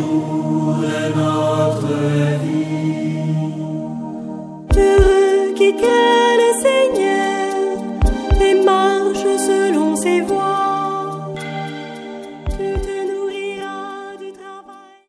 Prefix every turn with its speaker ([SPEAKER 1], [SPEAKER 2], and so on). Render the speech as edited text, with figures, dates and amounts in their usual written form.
[SPEAKER 1] jours de notre vie.
[SPEAKER 2] Heureux qui craint le Seigneur et marche selon ses voies.